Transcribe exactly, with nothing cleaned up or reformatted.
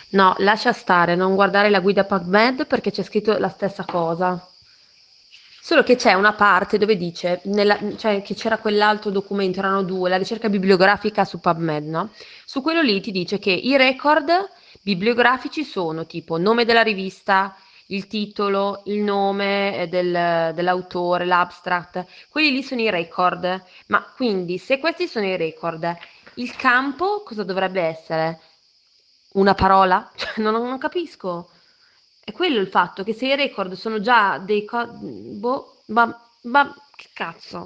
No, lascia stare, non guardare la guida PubMed perché c'è scritto la stessa cosa. Solo che c'è una parte dove dice, nella- cioè che c'era quell'altro documento, erano due, la ricerca bibliografica su PubMed, no? Su quello lì ti dice che i record bibliografici sono tipo nome della rivista, il titolo, il nome eh, del- dell'autore, l'abstract, quelli lì sono i record. Ma quindi se questi sono i record, il campo cosa dovrebbe essere? Una parola? Cioè, non, non capisco. È quello il fatto, che se i record sono già dei co- boh, ma, ma che cazzo?